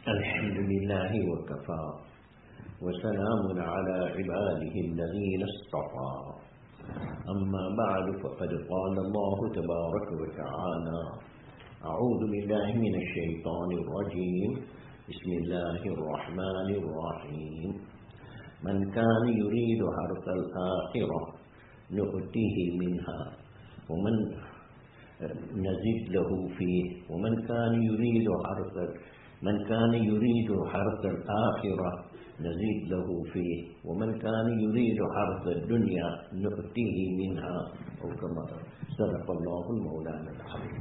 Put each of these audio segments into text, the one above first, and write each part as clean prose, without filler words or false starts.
الحمد لله وكفى وسلام على عباده الذين اصطفى أما بعد فقد قال الله تبارك وتعالى أعوذ بالله من الشيطان الرجيم بسم الله الرحمن الرحيم من كان يريد حرث الآخرة نؤتيه منها ومن نزد له فيه ومن كان يريد حرث الآخرة نزيد له فيه ومن كان يريد حرث الدنيا نؤتيه منها أو كما صدق الله المولانا العظيم.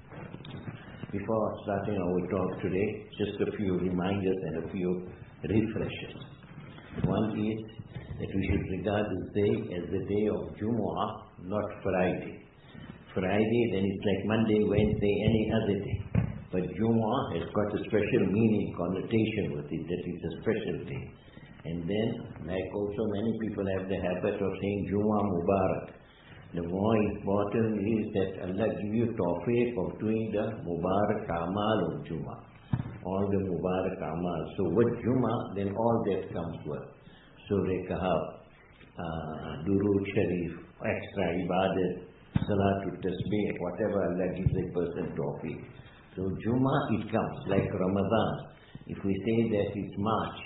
Before starting our talk today, just a few reminders and a few refreshers. One is that we should regard this day as the day of Jumu'ah, not Friday. Friday, then it's like Monday, Wednesday, any other day. But Jumu'ah has got a special meaning, connotation with it, that it's a special day. And then, like also many people have the habit of saying Jumu'ah Mubarak. The more important is that Allah give you tawfiq of doing the Mubarak Amal of Jumu'ah. All the Mubarak Amal. So with Jumu'ah, then all that comes with. Surah Kahf, Durood Sharif, extra Ibadat, Salatul Tasbih, whatever Allah gives a person tawfiq. So Jummah, it comes like Ramadan. If we say that it's March,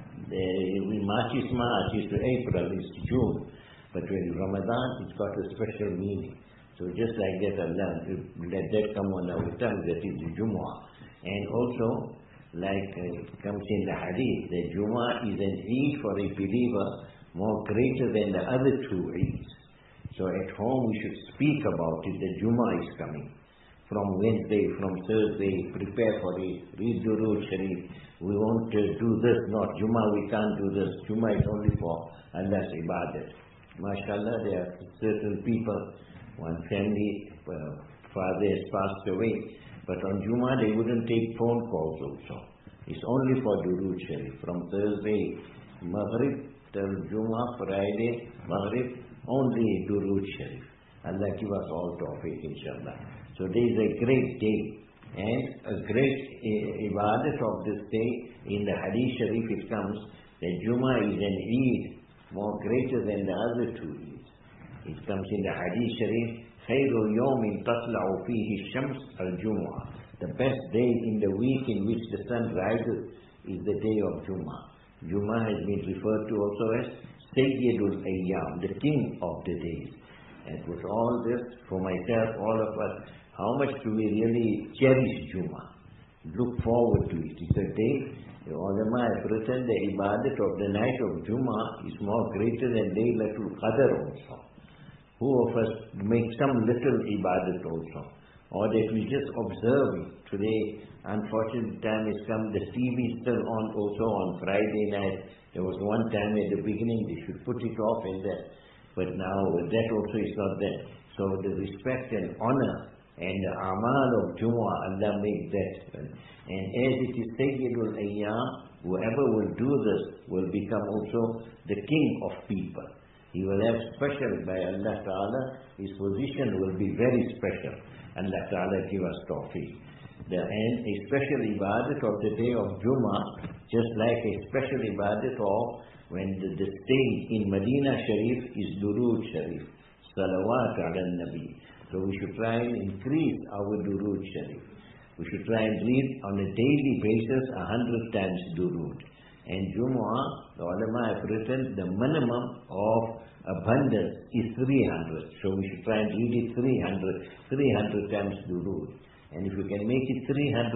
March is March, it's April, it's June. But when Ramadan, it's got a special meaning. So just like that, Allah, let that come on our tongue, that is Jummah. And also, like it comes in the Hadith, that Jummah is an Eid for a believer more greater than the other two Eids. So at home we should speak about it, that Jummah is coming. From Wednesday, from Thursday, prepare for it, read Durood Sharif. We won't do this, not Jummah, we can't do this. Jummah is only for Allah's Ibadat. MashaAllah, there are certain people, one family, father has passed away, but on Jummah they wouldn't take phone calls also. It's only for Durood Sharif. From Thursday, Maghrib, till Jummah, Friday, Maghrib, only Durood Sharif. Allah give us all tawfiq, inshallah. So there is a great day and a great ibadat of this day. In the Hadith Sharif it comes that Jummah is an Eid more greater than the other two Eids. It comes in the Hadith Sharif, خَيْرُ يَوْمٍ تَطْلَعُ فِيهِ الشَّمْسُ الْجُمُعَةِ. The best day in the week in which the sun rises is the day of Jummah. Jummah has been referred to also as Sayyidul Ayyam, the king of the days. And with all this, for myself, all of us, how much do we really cherish Jummah? Look forward to it. It's a day, the ulama have written, the ibadat of the night of Jummah is more greater than Laylatul Qadr also. Who of us make some little ibadat also? Or that we just observe it. Today, unfortunate time has come, the TV is still on also on Friday night. There was one time at the beginning, they should put it off and that. But now that also is not there. So the respect and honor and the amal of Jumu'ah, Allah made that. And as it is Sayyidul Ayyam, whoever will do this will become also the king of people. He will have special by Allah Ta'ala, his position will be very special. Allah Ta'ala give us tawfiq. And a special ibadat of the day of Jummah, just like a special ibadat of when the stage in Medina Sharif is Durood Sharif, Salawat ala Nabi. So we should try and increase our Durood Sharif. We should try and read on a daily basis 100 times Durood. And Jumu'ah, the ulama have written, the minimum of abundance is 300. So we should try and read it 300 times Durood. And if you can make it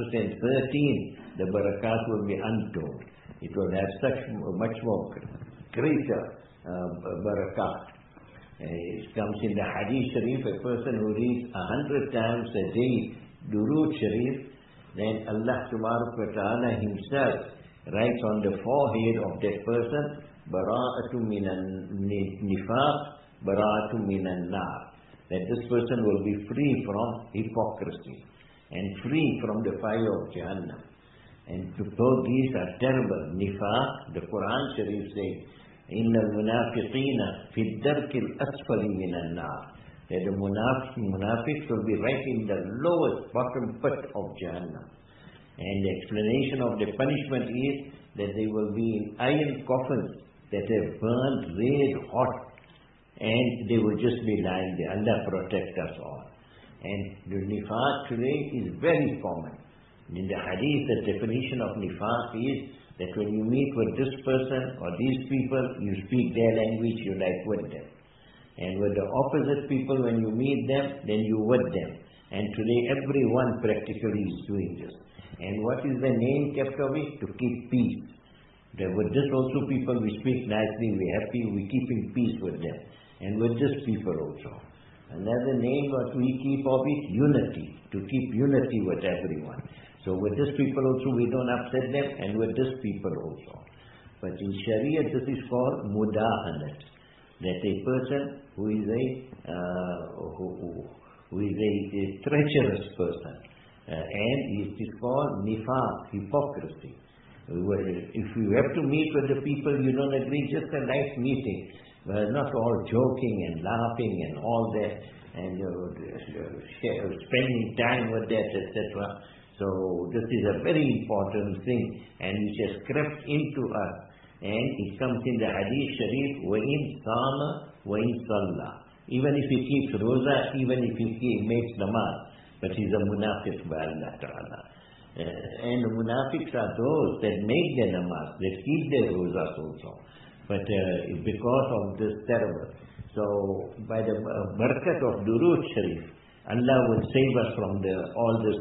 313, the barakat will be untold. It will have such much more greater barakat. It comes in the Hadith Sharif, a person who reads 100 times a day Durood Sharif, then Allah Subhanahu wa Ta'ala himself writes on the forehead of that person, Bara'atu minan nifaq, Bara'atu minan nar. That this person will be free from hypocrisy and free from the fire of Jahannam. And both these are terrible. Nifaq, the Quran Sharif says, Inna al-munafiqina fi ad-darki al-asfali min an-nar. That the munafiqs will be right in the lowest bottom pit of Jahannam. And the explanation of the punishment is that they will be in iron coffins that are burned red hot, and they will just be lying there. Allah protect us all. And the nifaq today is very common. In the hadith, the definition of nifaq is that when you meet with this person or these people, you speak their language, you like with them. And with the opposite people, when you meet them, then you with them. And today everyone practically is doing this. And what is the name kept of it? To keep peace. That with this also people, we speak nicely, we're happy, we keep in peace with them. And with this people also. Another name what we keep of it, unity. To keep unity with everyone. So with this people also we don't upset them, and with this people also. But in Sharia this is called mudahanat. That a person who is a treacherous person. And it is called nifaq, hypocrisy. If you have to meet with the people you don't agree, just a nice meeting. Not all joking and laughing and all that, and spending time with that, etc. So this is a very important thing, and which has crept into us. And it comes in the Hadith Sharif, وَإِن صَامَ وَإِن صَلَّى. Even if he keeps roza, even if he makes namaz, but he's a munafiq by Allah Ta'ala. And the munafiqs are those that make their namaz, that keep their rozas also. But because of this terrible. So by the barakat of Durood Sharif, Allah will save us from all these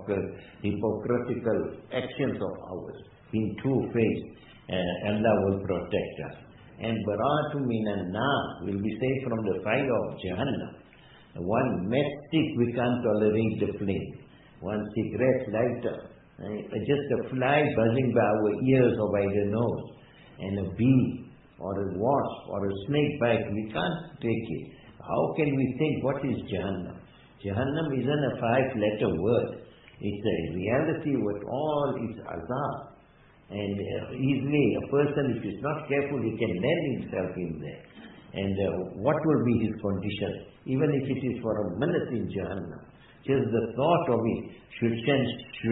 hypocritical actions of ours. In two-faced, Allah will protect us. And bara'atu minan nar will be saved from the fire of Jahannam. One matchstick we can't tolerate the flame. One cigarette lighter, just a fly buzzing by our ears or by the nose, and a bee or a wasp or a snake bite, we can't take it. How can we think what is Jahannam? Jahannam isn't a 5-letter word. It's a reality with all its azab. And easily a person, if he's not careful, he can land himself in there. And what will be his condition? Even if it is for a minute in Jahannam. Just the thought of it should send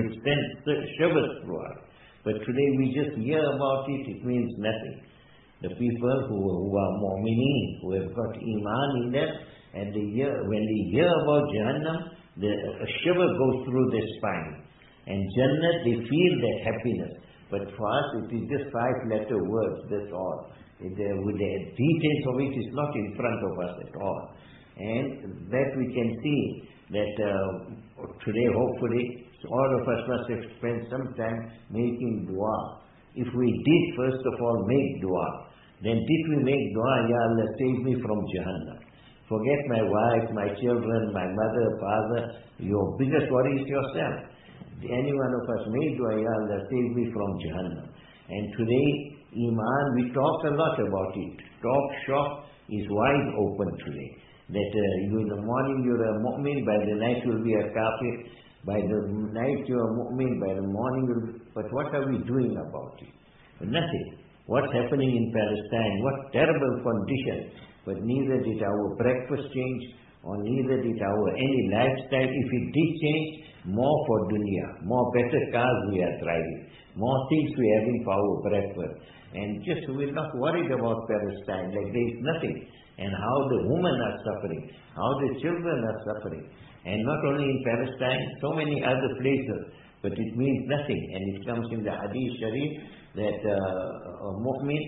shivers through us. But today we just hear about it, it means nothing. The people who are mu'mineen, who have got iman in them, and when they hear about Jahannam, a shiver goes through their spine. And Jannah, they feel that happiness. But for us, it is just 5-letter words, that's all. With the details of it is not in front of us at all. And that we can see that today, hopefully, all of us must have spent some time making dua. If we did, first of all, make dua, then did we make dua, Ya Allah, save me from Jahannam. Forget my wife, my children, my mother, father. Your biggest worry is yourself. Any one of us made dua, Ya Allah, save me from Jahannam. And today, Iman, we talk a lot about it. Talk shop is wide open today. That you in the morning you're a mu'min, by the night you'll be a kafir, by the night you're a mu'min, by the morning you'll be... But what are we doing about it? Nothing. What's happening in Palestine? What terrible condition. But neither did our breakfast change, or neither did our any lifestyle. If it did change, more for dunya, more better cars we are driving, more things we are having for our breakfast. And just we're not worried about Palestine, like there is nothing. And how the women are suffering, how the children are suffering. And not only in Palestine, so many other places. But it means nothing. And it comes in the Hadith Sharif that a mu'min,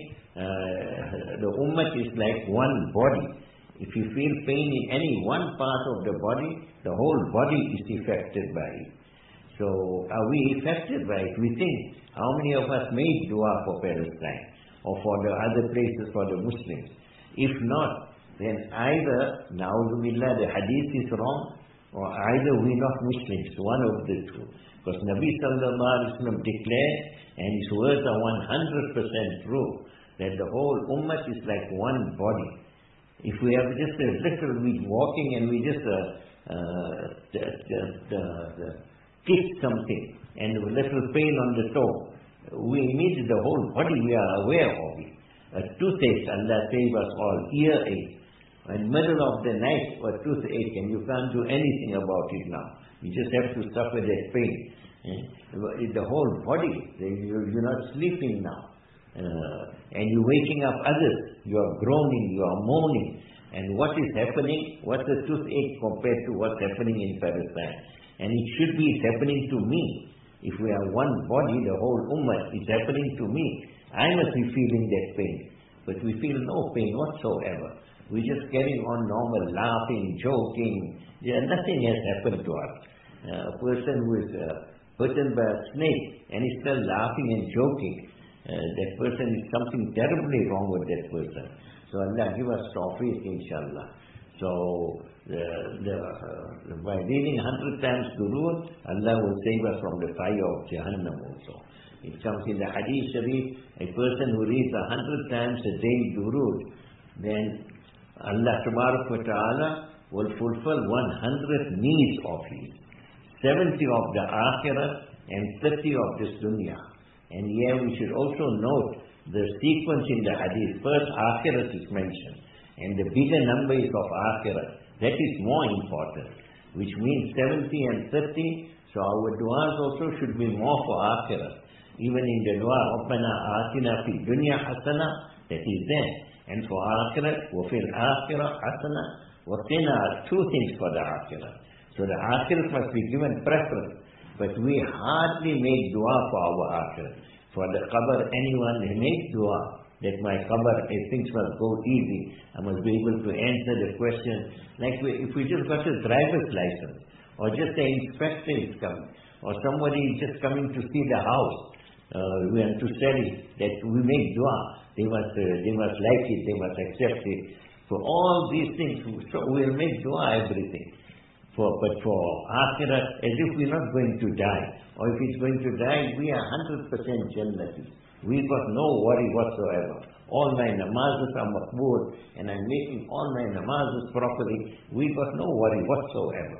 the ummah is like one body. If you feel pain in any one part of the body, the whole body is affected by it. So are we affected by it? We think, how many of us made dua for Palestine or for the other places for the Muslims? If not, then either, na'udzubillah, the hadith is wrong, or either we're not Muslims, one of the two. Because Nabi sallallahu alaihi wasallam declared, and his words are 100% true, that the whole ummah is like one body. If we have just a little bit walking and we just kick something and a little pain on the toe, we immediately the whole body we are aware of it. A toothache, Allah save us all, earache, in middle of the night, a toothache, and you can't do anything about it now. You just have to suffer that pain. The whole body, you're not sleeping now. And you're waking up others. You are groaning, you are moaning. And what is happening? What's the toothache compared to what's happening in Palestine? And it should be happening to me. If we are one body, the whole ummah, it's happening to me. I must be feeling that pain. But we feel no pain whatsoever. We're just carrying on normal, laughing, joking. Nothing has happened to us. A person who is bitten by a snake and is still laughing and joking, that person is something terribly wrong with that person. So Allah give us tawfiq, inshallah. So by reading 100 times durood, Allah will save us from the fire of Jahannam also. It comes in the Hadith Sharif, a person who reads 100 times a day durood, then Allah Tabarak wa Ta'ala will fulfill 100 needs of his. 70 of the Akhirah and 30 of this dunya. And here we should also note the sequence in the Hadith. First Akhirah is mentioned, and the bigger number is of Akhirah. That is more important, which means 70 and 30. So our du'as also should be more for Akhirah. Even in the dua, Rabbana atina fi dunya hasana, that is there. And for Akhirah, wa fil akhirah hasana, wa qina, two things for the Akhirah. So the Akhirah must be given preference. But we hardly make dua for our Akhirah. For the qabr, anyone who makes dua, that my qabr, things must go easy. I must be able to answer the question. Like if we just got a driver's license, or just the inspector is coming, or somebody is just coming to see the house, we have to sell it, that we make dua. They must like it, they must accept it. For all these things, so we'll make dua everything. But for Akhirah, as if we're not going to die. Or if it's going to die, we are 100% Jannati. We've got no worry whatsoever. All my namazes are maqbool, and I'm making all my namazes properly. We've got no worry whatsoever.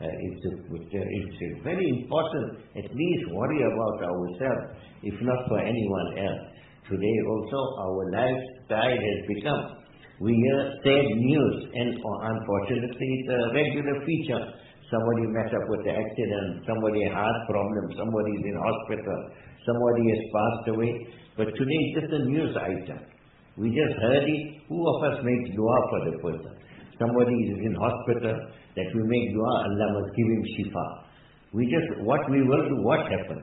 It's very important, at least worry about ourselves, if not for anyone else. Today also, our lifestyle has become, we hear sad news, and unfortunately it's a regular feature. Somebody met up with an accident, somebody had heart problem, somebody is in hospital, somebody has passed away. But today it's just a news item. We just heard it. Who of us makes dua for the person? Somebody is in hospital, that we make dua, Allah must give him shifa. What we will do, what happened?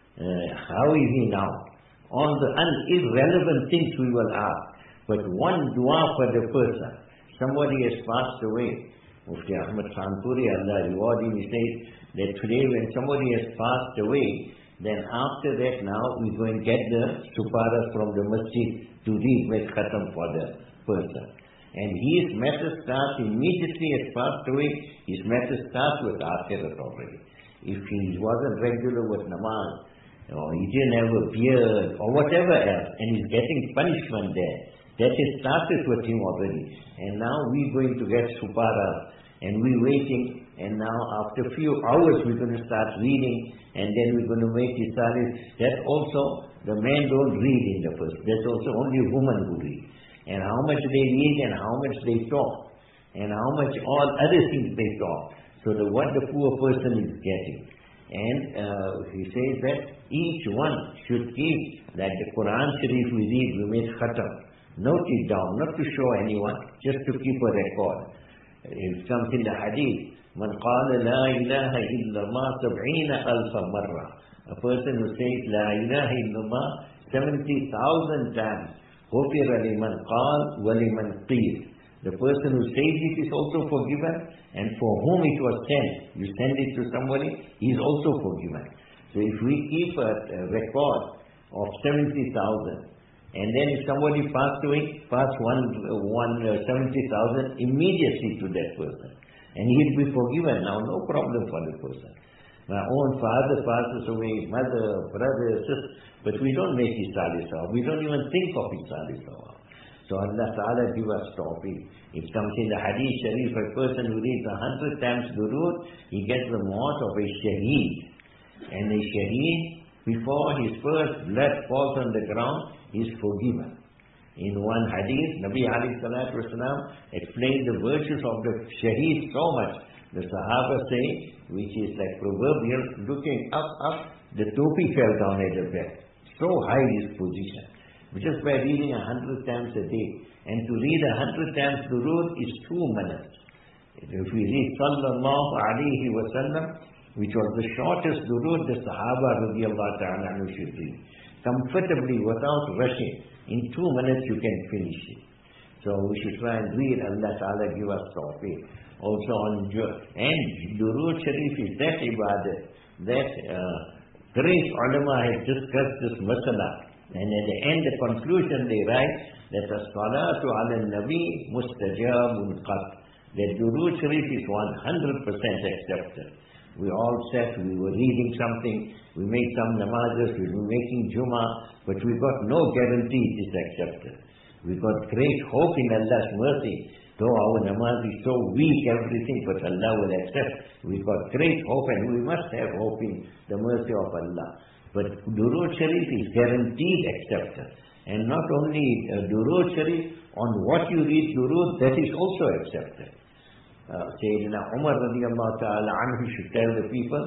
How is he now? All the irrelevant things we will ask. But one dua for the person. Somebody has passed away. Mufti Ahmad Khanpuri, Allah reward him, he says that today when somebody has passed away, then after that now we go and get the suparas from the masjid to read with khatam for the person. And his matter starts immediately has passed away, his matter starts with Akhirat already. If he wasn't regular with namaz, or he didn't have a beard, or whatever else, and he's getting punishment there, that has started with him already. And now we're going to get suparas, and we're waiting, and now after a few hours we're going to start reading, and then we're going to make risalas. That also, the men don't read in the first. That's also only women who read. And how much they read and how much they talk. And how much all other things they talk. So what the poor person is getting. And he says that each one should keep, that the Quran Sharif we read, we make khatam. Note it down, not to show anyone, just to keep a record. It comes in the hadith, Man qala la ilaha illallah sab'ina alfa marra. A person who says la ilaha illallah 70,000 times, غُفِرَ لِمَنْ قَالَ وَلِمَنْ قِيلَ. The person who says it is also forgiven, and for whom it was sent, you send it to somebody, he is also forgiven. So if we keep a record of 70,000, and then if somebody passed away, pass 70,000 immediately to that person, and he'll be forgiven. Now no problem for the person. My own father passes away, mother, brother, sister, but we don't make Isali Sawab. We don't even think of Isali Sawab. So Allah Ta'ala give us tawfiq. It comes in the Hadith Sharif, a person who reads 100 times durood, he gets the mort of a shaheed. And a shaheed, before his first blood falls on the ground, is forgiven. In one hadith, Nabi alayhi salatu wasalam explained the virtues of the shaheed so much The Sahaba say, which is like proverbial, looking up, the topi fell down at the back. So high his position. Just by reading 100 times a day. And to read 100 times durood is 2 minutes. If we read Sallallahu Alaihi Wasallam, which was the shortest durood the Sahaba radiallahu ta'ala anhu should read. Comfortably, without rushing. In 2 minutes you can finish it. So we should try and read. Allah ta'ala give us tawfiq. Also on and durood sharif is that ibadat, that great ulama has discussed this masala. And at the end, the conclusion they write that as-salatu ala nabi mustajabun qat. That durood sharif is 100% accepted. We all said we were reading something, we made some namazes, we were making Jummah, but we got no guarantee it is accepted. We got great hope in Allah's mercy. Though our namaz is so weak, everything, but Allah will accept. We got great hope, and we must have hope in the mercy of Allah. But durood sharif is guaranteed acceptance. And not only durood sharif, on what you read durood, that is also accepted. Sayyidina Umar radiallahu ta'ala anhu should tell the people,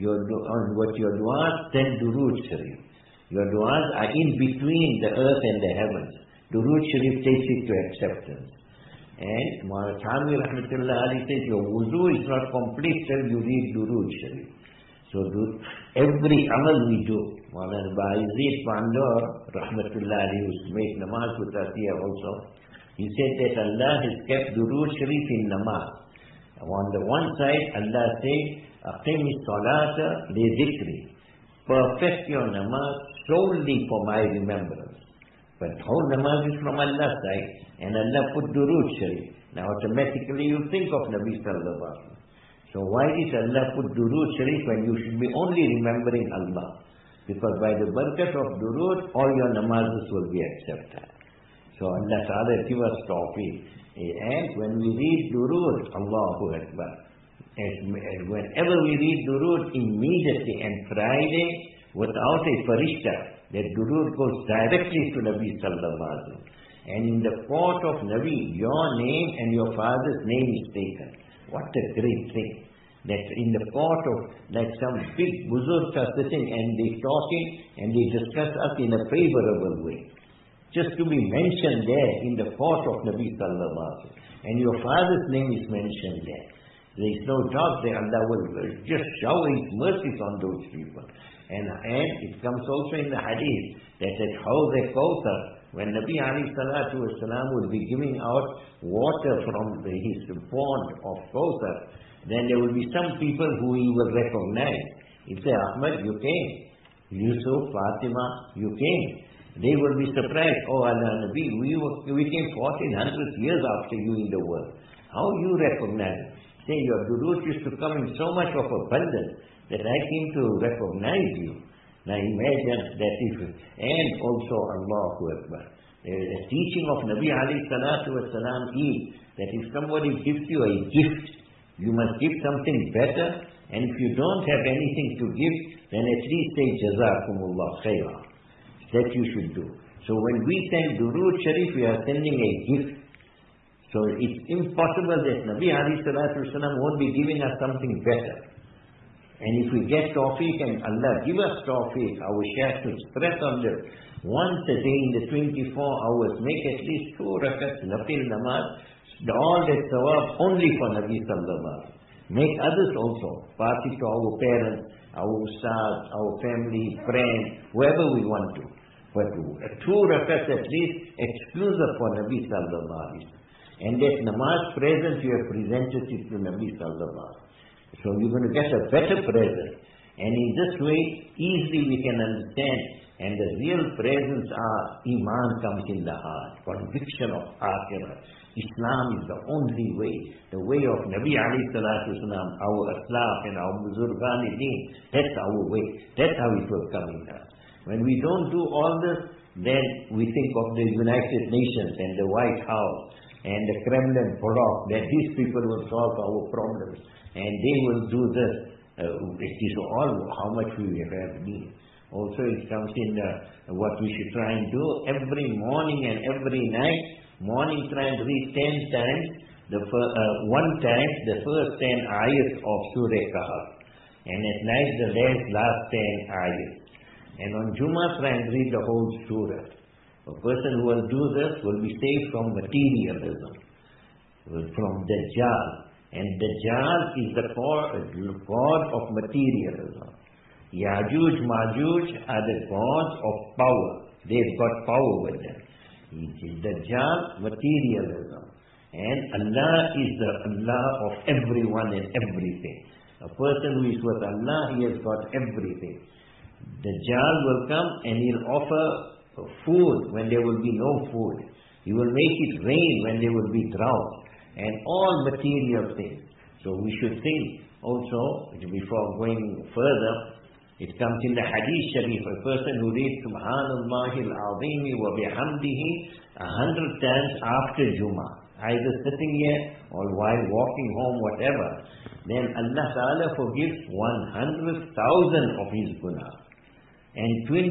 on what your du'as, then durood sharif. Your du'as are in between the earth and the heavens. Durood sharif takes it to acceptance. And Maulana Thanvi rahmatullah alayhi says, your wuzu is not complete till you read durood sharif. So every amal we do, Maulana Ba'izid Pandor rahmatullah alayhi, who made namaz with us here also, he said that Allah has kept durood sharif in namaz. On the one side, Allah says, Aqimi salata li dhikri. Perfect your namaz solely for my remembrance. But whole namaz is from Allah's side, and Allah put durood sharif. Now automatically you think of Nabi sallallahu alaihi wasallam. So why did Allah put durood sharif when you should be only remembering Allah? Because by the barakat of durood, all your namazes will be accepted. So Allah Ta'ala give us tawfiq. And when we read durood, Allahu Akbar. Whenever we read durood, immediately, and Friday, without a farishta, that durood goes directly to Nabi sallallahu alaihi wasallam. And in the court of Nabi, your name and your father's name is taken. What a great thing. That in the court of, like some big buzurgs are sitting and they talking and they discuss us in a favorable way. Just to be mentioned there in the court of Nabi sallallahu alaihi wasallam. And your father's name is mentioned there. There is no doubt that Allah will just shower His mercies on those people. And it comes also in the hadith that at Hawz al-Kawthar, when Nabi alayhi salatu wasalam will be giving out water from his pond of Kawthar, then there will be some people who he will recognize. He'll say, Ahmad, you came. Yusuf, Fatima, you came. They will be surprised. Oh Allah Nabi, we came 1400 years after you in the world. How you recognize it? Say your durood used to come in so much of abundance that I came to recognize you. Now imagine that and also Allahu Akbar. The teaching of Nabi alayhi salatu wasalam is that if somebody gives you a gift, you must give something better, and if you don't have anything to give, then at least say Jazakumullah khairah. That you should do. So when we send durood sharif, we are sending a gift. So it's impossible that Nabi alayhi salatu wasalam won't be giving us something better. And if we get tawfiq and Allah give us tawfiq, our shaykh to stress on this, once a day in the 24 hours, make at least 2 rakats nafil namaz, all that sawab only for Nabi sallallahu alaihi wasallam. Make others also, pass it to our parents, our ustad, our family, friends, whoever we want to. But 2 rakats at least exclusive for Nabi sallallahu alaihi wasallam. And that namaz present you have presented it to Nabi sallallahu alaihi wasallam. So you're going to get a better present. And in this way, easily we can understand. And the real presence are, Iman comes in the heart. Conviction of Akhirah. Islam is the only way. The way of Nabi alayhi salatu wasalam, our Aslaf and our Buzurgan-e-Deen. That's our way. That's how it will come in us. When we don't do all this, then we think of the United Nations and the White House and the Kremlin bloc, that these people will solve our problems. And they will do this. It is all how much we have need. Also it comes in what we should try and do every morning and every night. Morning try and read 10 times one time the first 10 ayats of Surah Kahf, and at night the last 10 ayats. And on Jummah try and read the whole surah. A person who will do this will be saved from materialism, from Dajjal. And Dajjal is the god of materialism. Yajuj, Majuj are the gods of power. They've got power with them. Dajjal, materialism. And Allah is the Allah of everyone and everything. A person who is with Allah, he has got everything. Dajjal will come and he'll offer food when there will be no food. He will make it rain when there will be drought. And all material things. So we should think also, before going further, it comes in the Hadith Sharif, a person who reads Subhanallah al-Azim wa bihamdihi 100 times after Jummah, either sitting here or while walking home, whatever, then Allah Ta'ala forgives 100,000 of his gunas and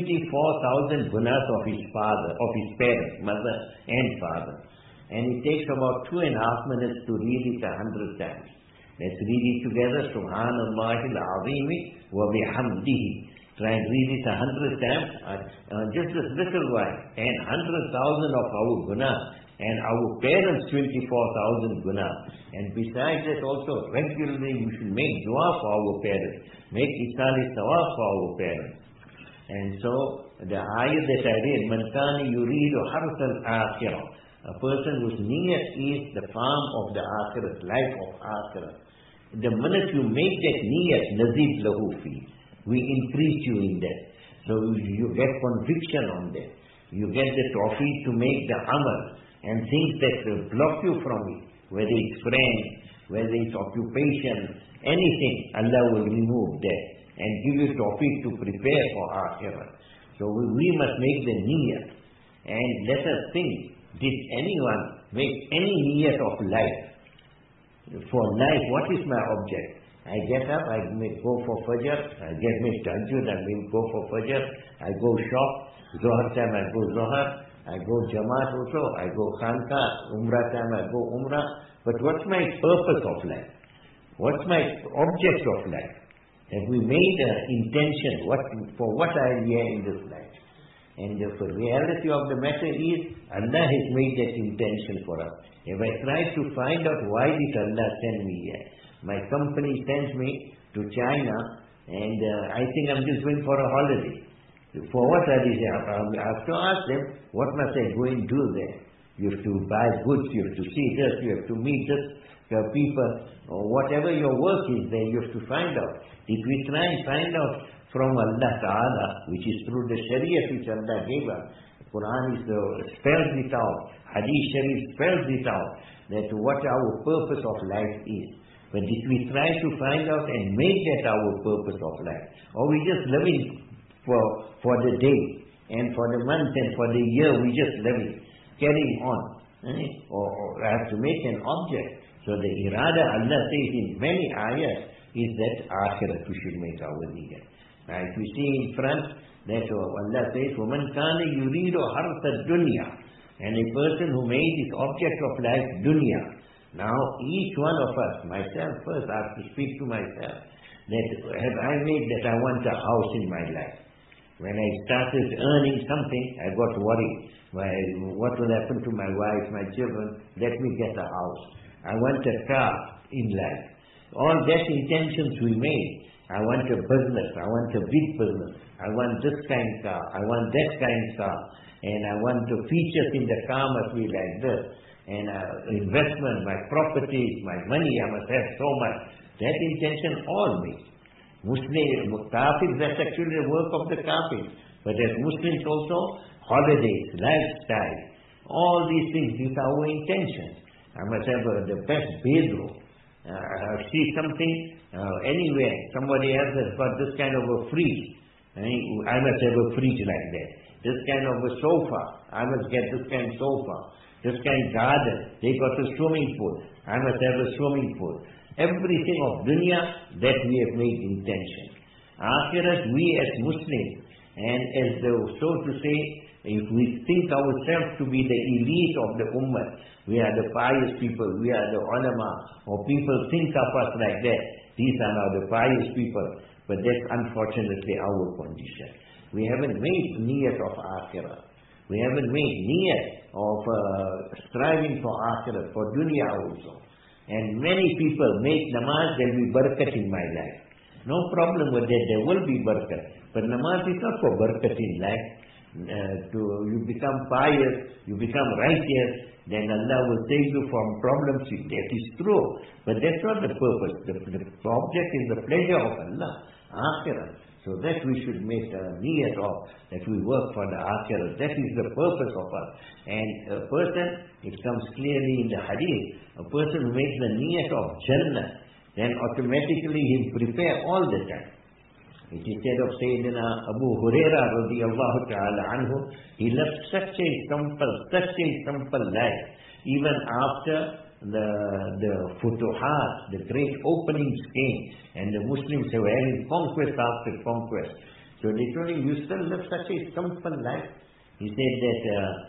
24,000 gunas of his parents, mother and father. And it takes about 2.5 minutes to read it 100 times. Let's read it together. Subhanallah al-Azim wa bihamdihi. Try and read it 100 times, just this little while. And 100,000 of our guna. And our parents 24,000 guna. And besides that also, regularly we should make dua for our parents. Make isali tawaf for our parents. And so, the ayat that I read, Man kana yuridu harsal akhirah. A person whose niyat is the farm of the akhirat, life of akhirat. The minute you make that niyat, nazid lahu fi, we increase you in that. So you get conviction on that. You get the tawfiq to make the amal, and things that block you from it, whether it's friends, whether it's occupation, anything, Allah will remove that and give you tawfiq to prepare for akhirat. So we must make the niyat, and let us think. Did anyone make any niyat of life? For life, what is my object? I get up, I may go for Fajr, I get my tahajjud, I will go for Fajr, I go shop, Zohar time I go Zohar, I go Jamaat also, I go Khanka, Umrah time I go Umrah. But what's my purpose of life? What's my object of life? Have we made an intention, for what I am here in this life? And the reality of the matter is, Allah has made that intention for us. If I try to find out why did Allah send me here, my company sends me to China, and I think I'm just going for a holiday. For what are these? I have to ask them, what must I go and do there? You have to buy goods, you have to see this, you have to meet this people, or whatever your work is there, you have to find out. If we try and find out from Allah Ta'ala, which is through the Sharia which Allah gave us, Quran spells it out, Hadith Sharif spells it out, that what our purpose of life is. But if we try to find out and make that our purpose of life, or we just living for the day, and for the month, and for the year, we just living, carrying on, or have to make an object. So the irada, Allah says in many ayahs, is that akhirat we should make our niyat. Right? We see in front that Allah says, وَمَنْ كَانَ يُرِيدُ حَرْثَ الدُّنْيَا. And a person who made his object of life dunya. Now, each one of us, myself first, I have to speak to myself, that have I made that I want a house in my life. When I started earning something, I got worried. What will happen to my wife, my children? Let me get a house. I want a car in life. All that intentions we made. I want a business. I want a big business. I want this kind of car. I want that kind of car. And I want the features in the car must be like this. And investment, my properties, my money, I must have so much. That intention all made. Kafirs, that's actually the work of the Kafirs. But as Muslims also, holidays, lifestyle, all these things, these are our intentions. I must have the best bedroom. I see something anywhere, somebody else has got this kind of a fridge. I must have a fridge like that. This kind of a sofa, I must get this kind of sofa. This kind of garden, they got a swimming pool. I must have a swimming pool. Everything of dunya that we have made intention. Akhirat, we as Muslims And so to say, if we think ourselves to be the elite of the ummah, we are the pious people, we are the ulama, or people think of us like that, these are now the pious people. But that's unfortunately our condition. We haven't made niyat of akhirah. We haven't made niyat of striving for akhirah, for dunya also. And many people make namaz, there will be barakat in my life. No problem with that, there will be barakat. But namaz is not for barakat in life. You become pious, you become righteous, then Allah will save you from problems. That is true. But that's not the purpose. The object is the pleasure of Allah, akhirah. So that we should make a niyat of, that we work for the akhirah. That is the purpose of us. And a person, it comes clearly in the hadith, a person who makes the niyat of Jannah, then automatically he'll prepare all the time. It is said of Sayyidina Abu Hurairah radiyallahu ta'ala anhu, he left such a simple life. Even after the futuhat, the great openings came, and the Muslims were having conquest after conquest. So they told him, you still live such a simple life. He said that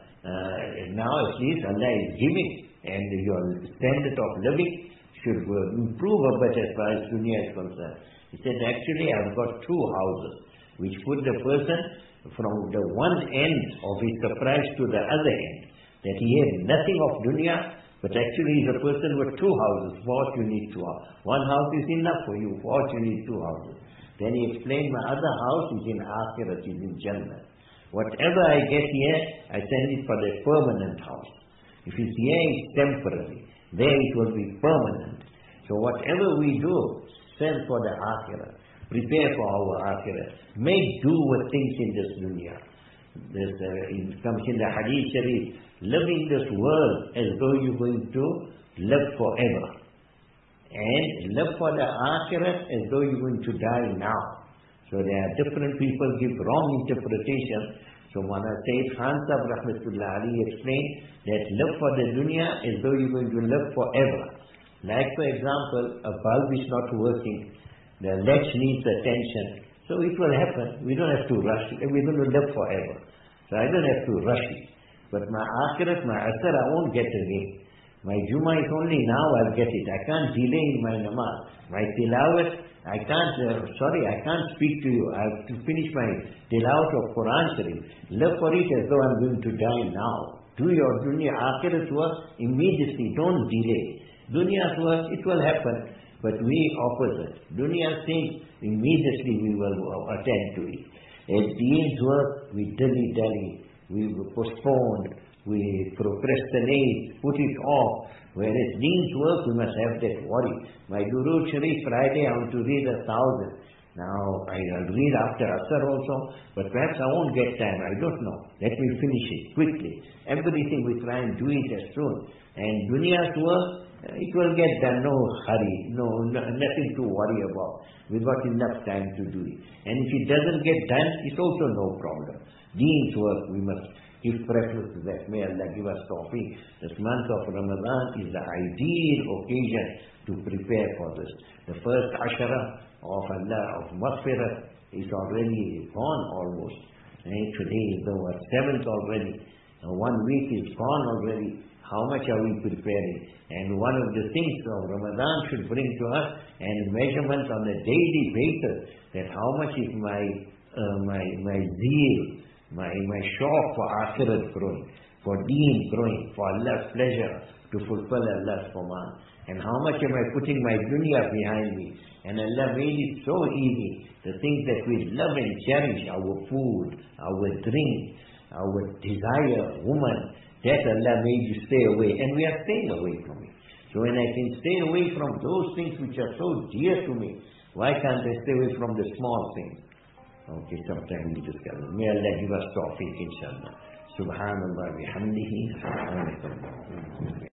now at least Allah is giving, and your standard of living should improve a bit as far as dunya is concerned. He said, actually I've got two houses, which put the person from the one end of his surprise to the other end, that he had nothing of dunya, but actually he's a person with two houses. For what you need two houses? One house is enough for you. For what you need two houses? Then he explained, my other house is in Akhirah, is in Jannah. Whatever I get here, I send it for the permanent house. If it's here, it's temporary. There it will be permanent. So whatever we do, send for the Akhirah. Prepare for our Akhirah. Make do with things in this dunya. It comes in the Hadith Sharif, live in this world as though you're going to live forever. And live for the Akhirah as though you're going to die now. So there are different people give wrong interpretation. So Mawlana Sayyid Khan Sahib Rahmatullah Ali explained that live for the dunya as though you're going to live forever. Like for example, a bulb is not working, the latch needs attention, so it will happen. We don't have to rush it. We're going to live forever. So I don't have to rush it. But my akhirat, my asr, I won't get again. My Jummah is only now I'll get it. I can't delay in my namaz. My tilawat, I can't speak to you. I have to finish my tilawat of Quran Sharif. Live for it as though I'm going to die now. Do your dunya akhirat work immediately. Don't delay. Dunya's work, it will happen. But we opposite. Dunya's thing, immediately we will attend to it. As Deen's work, we dilly-dally, we postpone, we procrastinate, put it off. Whereas Deen's work, we must have that worry. My Durood Sharif Friday, I want to read 1,000. Now, I'll read after Asr also, but perhaps I won't get time, I don't know. Let me finish it quickly. Everything we try and do it as soon. And Dunya's work, it will get done, no hurry, nothing to worry about. We've got enough time to do it. And if it doesn't get done, it's also no problem. Deen's work, we must give preference to that. May Allah give us tawfiq. This month of Ramadan is the ideal occasion to prepare for this. The first ashara of Allah, of Maghfirah, is already gone almost. And today is the 7th already. 1 week is gone already. How much are we preparing? And one of the things of Ramadan should bring to us, and measurement on a daily basis, that how much is my zeal, my shauq for akhirat growing, for deen growing, for Allah's pleasure, to fulfill Allah's command. And how much am I putting my dunya behind me? And Allah made it so easy. The things that we love and cherish, our food, our drink, our desire, woman, that Allah made you stay away, and we are staying away from it. So when I can stay away from those things which are so dear to me, why can't I stay away from the small things? Okay, sometime we discuss. May Allah give us tawfiq, inshallah. Subhanallah bihamdihi.